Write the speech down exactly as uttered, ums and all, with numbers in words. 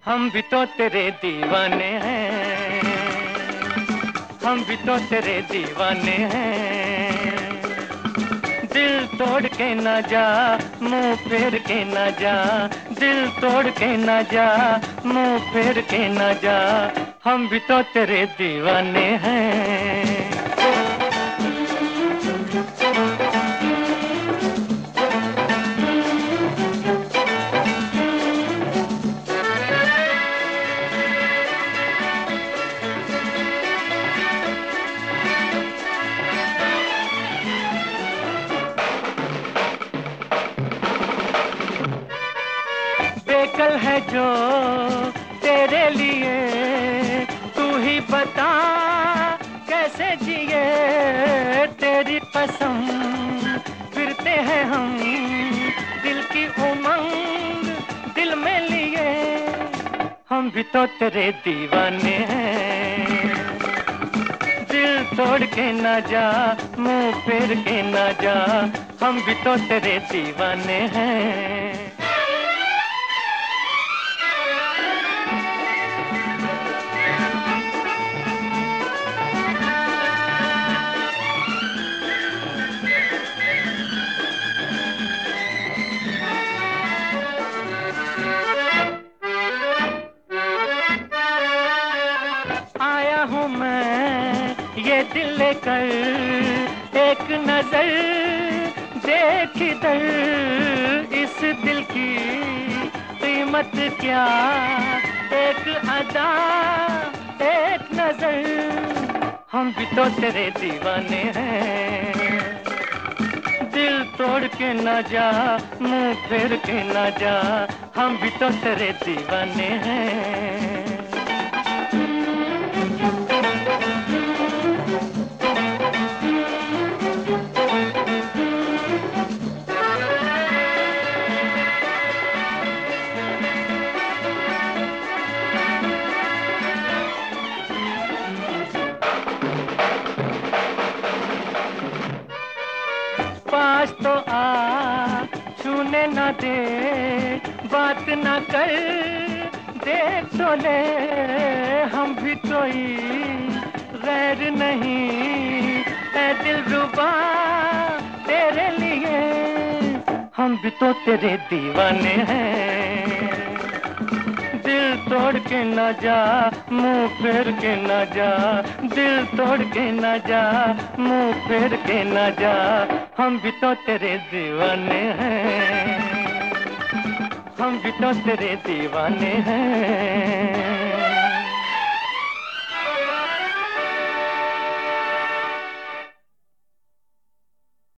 हम भी तो तेरे दीवाने हैं, हम भी तो तेरे दीवाने हैं। दिल तोड़ के ना जा, मुंह फेर के ना जा, दिल तोड़ के ना जा, मुंह फेर के ना जा, हम भी तो तेरे दीवाने हैं। बेकल है जो तेरे लिए, तू ही बता कैसे जिए। तेरी कसम फिरते हैं हम, दिल की उमंग दिल में लिए, हम भी तो तेरे दीवाने हैं। दिल तोड़ के ना जा, मुंह फेर के ना जा, हम भी तो तेरे दीवाने हैं। आया हूँ मैं ये दिल लेकर, एक नजर देख इधर, इस दिल की कीमत क्या, एक अदा एक नजर, हम भी तो तेरे दीवाने हैं। दिल तोड़ के ना जा, मुंह फेर के ना जा, हम भी तो तेरे दीवाने हैं। पास तो आ, छूने न दे, बात न कर, देख तो ले, हम भी कोई गैर नहीं, ऐ दिलरुबा तेरे लिए, हम भी तो तेरे दीवाने हैं। दिल तोड़ के ना जा, मुंह फेर के ना जा, दिल तोड़ के ना जा, मुंह फेर के ना जा, हम भी तो तेरे दीवाने हैं, हम भी तो तेरे दीवाने हैं।